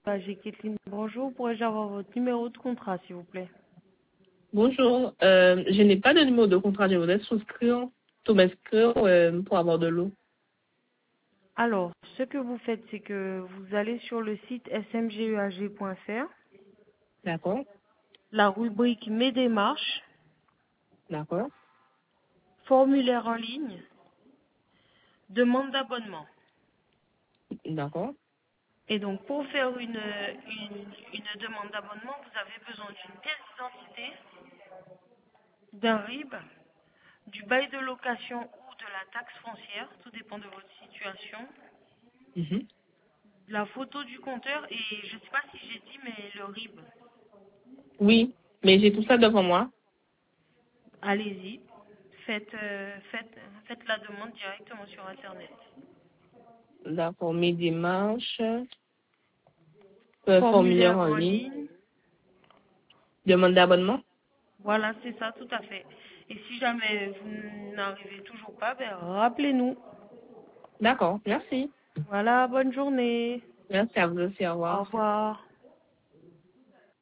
J'ai Kathleen. Bonjour, pourrais-je avoir votre numéro de contrat, s'il vous plaît? Bonjour, je n'ai pas de numéro de contrat, je voudrais souscrire, tout m'inscrire pour avoir de l'eau. Alors, ce que vous faites, c'est que vous allez sur le site smgeag.fr, D'accord, la rubrique Mes démarches, d'accord, formulaire en ligne, demande d'abonnement. d'accord, Et donc, pour faire une demande d'abonnement, vous avez besoin d'une pièce d'identité, d'un RIB, du bail de location ou de la taxe foncière, tout dépend de votre situation, mhm. la photo du compteur et je ne sais pas si j'ai dit, mais le RIB. Oui, mais j'ai tout ça devant moi. Allez-y, faites la demande directement sur Internet. D'accord, mes démarches, formulaire Formulaire en en ligne, ligne, demande d'abonnement. voilà, c'est ça, tout à fait. Et si jamais vous n'arrivez toujours pas, ben, rappelez-nous. D'accord, merci. Voilà, bonne journée. Merci à vous aussi, au Au revoir. revoir.